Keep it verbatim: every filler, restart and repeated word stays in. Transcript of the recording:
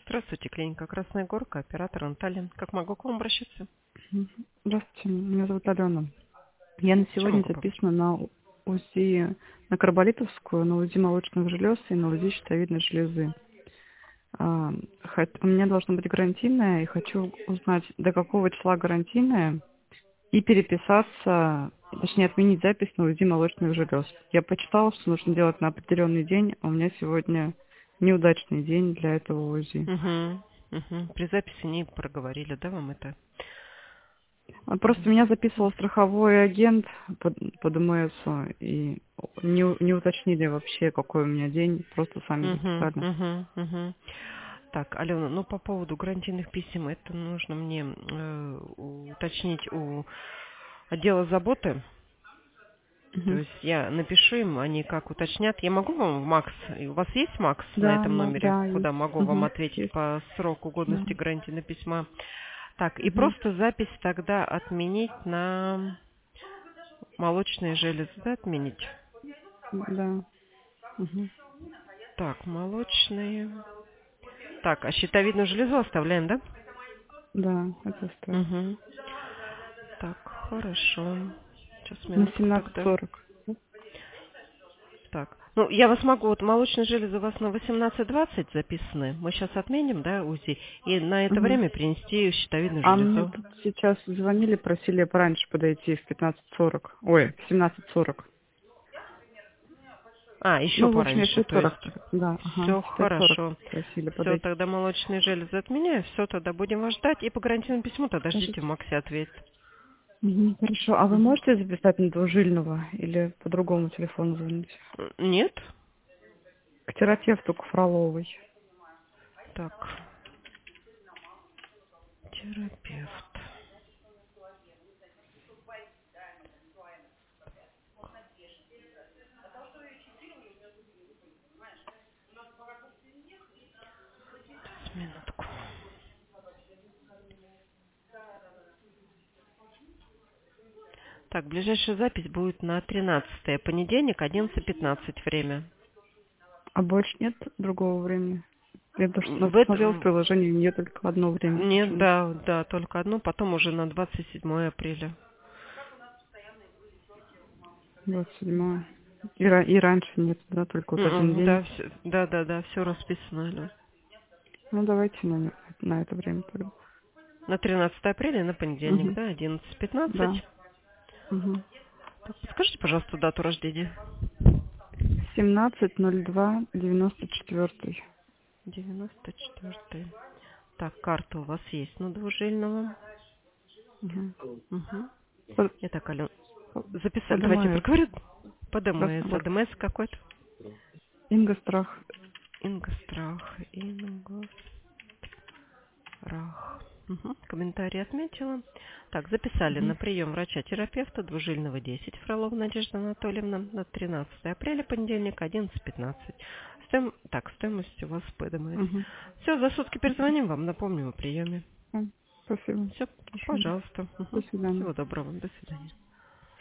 Здравствуйте, клиника Красная Горка, оператор Наталья. Как могу к вам обращаться? Мгм. Здравствуйте, меня зовут Алена. Я на Чем сегодня могу помочь? записана на УЗИ, на Карболитовскую, на УЗИ молочных желез и на УЗИ щитовидной железы. А, хот- У меня должно быть гарантийное, и хочу узнать, до какого числа гарантийное, и переписаться, точнее отменить запись на УЗИ молочных желез. Я почитала, что нужно делать на определенный день, а у меня сегодня неудачный день для этого УЗИ. Угу. Угу. При записи не проговорили, да, вам это? А Просто меня записывал страховой агент под, под МС, и не, у- не уточнили вообще, какой у меня день, просто сами Угу, записали. угу, угу. Так, Алена, ну по поводу гарантийных писем, это нужно мне э, уточнить у отдела заботы. То Мгм. есть я напишу им, они как уточнят. Я могу вам в Макс, и у вас есть Макс на Да, этом мо- номере, да, куда есть. могу вам Мгм. ответить Есть. по сроку Да. годности гарантийного письма? Так, и Мгм. просто запись тогда отменить на молочные железы, да, отменить? Да. Мгм. Так, молочные. Так, а щитовидную железу оставляем, да? Да, это стоит. Угу. Так, хорошо. Сейчас На минутку семнадцать тогда. сорок. Так, ну я вас могу, вот молочные железы у вас на восемнадцать двадцать записаны. Мы сейчас отменим, да, УЗИ, и на это Мгм. время принести щитовидную А мне железу. тут сейчас звонили, просили пораньше подойти в пятнадцать сорок. Ой, в семнадцать сорок. А, еще Ну, в общем, я в пораньше, пять то есть сорок. Да, ага, все в пять сорок хорошо. просили Все, подойти. тогда молочные железы отменяю, все, тогда будем вас ждать. И по гарантийному письму тогда ждите, в Скажите. Максе ответит. Мгм, хорошо. А вы Мгм. можете записать на двужильного или по другому телефону звонить? Нет? К терапевту, к Фроловой. Так, терапевт. С минутку. Так, ближайшая запись будет на тринадцатое понедельник, одиннадцать пятнадцать время. А больше нет другого времени? Я потому что В посмотрела в этом... приложении, у нее только одно время Нет, почему-то. да, да, только одно, потом уже на двадцать седьмое апреля. двадцать седьмое. И, ра- и раньше нет, да, только вот один М-м, день. Да, все, да, да, да, все расписано, Алён. Ну, давайте на, на это время тогда. На тринадцатое апреля, на понедельник, Угу. да, одиннадцать пятнадцать. Да. Угу. Скажите, пожалуйста, дату рождения. семнадцать ноль два девяносто четыре. девяносто четвёртый. Так, карта у вас есть на двужильного. Угу. Угу. Под, Итак, Алён, записали. под Давайте МС. проговорю. По ДМС. Красногорск. АДМС какой-то. Инга Страх. Ингострах. Ингострах. Угу. Комментарий отметила. Так, записали Угу. на прием врача-терапевта Двужильного десять Фролова Надежда Анатольевна на тринадцатое апреля, понедельник, одиннадцать пятнадцать. Стоим... Так, стоимость у вас ПДМС. Угу. Все, за сутки перезвоним вам, напомним о приеме. Спасибо. Все, Хорошо. пожалуйста. До Мгм. свидания. Всего доброго. До свидания.